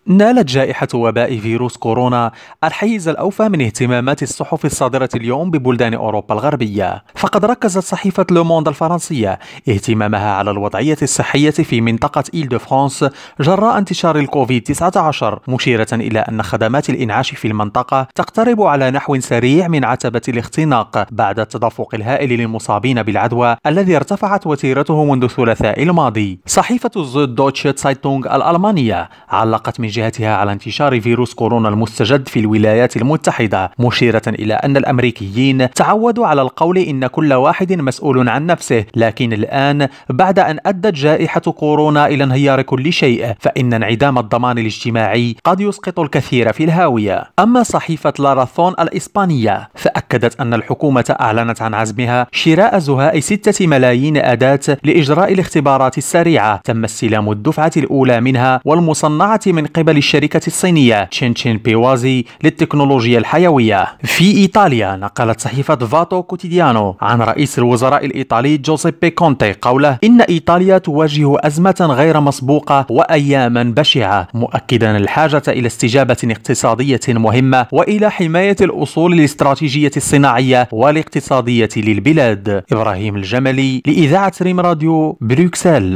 نالت جائحة وباء فيروس كورونا الحيز الأوفى من اهتمامات الصحف الصادرة اليوم ببلدان أوروبا الغربية، فقد ركزت صحيفة لوموند الفرنسية اهتمامها على الوضعية الصحية في منطقة إيل دو فرانس جراء انتشار الكوفيد-19، مشيرة إلى أن خدمات الإنعاش في المنطقة تقترب على نحو سريع من عتبة الاختناق بعد التدفق الهائل للمصابين بالعدوى الذي ارتفعت وتيرته منذ الثلاثاء الماضي. صحيفة زود دوتشه سايتونغ الألمانية علقت من جهتها على انتشار فيروس كورونا المستجد في الولايات المتحدة، مشيرة إلى أن الأمريكيين تعودوا على القول إن كل واحد مسؤول عن نفسه، لكن الآن بعد أن أدت جائحة كورونا إلى انهيار كل شيء فإن انعدام الضمان الاجتماعي قد يسقط الكثير في الهاوية. أما صحيفة لارافون الإسبانية فأكدت أن الحكومة أعلنت عن عزمها شراء زهاء 6 ملايين أداة لإجراء الاختبارات السريعة تم استلام الدفعة الأولى منها والمصنعة من قبل الشركة الصينية تشين بيوازي للتكنولوجيا الحيوية. في إيطاليا نقلت صحيفة فاتو كوتيديانو عن رئيس الوزراء الإيطالي جوزيبي كونتي قوله إن إيطاليا تواجه أزمة غير مسبوقة وأياما بشعة، مؤكدا الحاجة إلى استجابة اقتصادية مهمة وإلى حماية الأصول الاستراتيجية الصناعية والاقتصادية للبلاد. إبراهيم الجملي لإذاعة ريم راديو، بروكسل.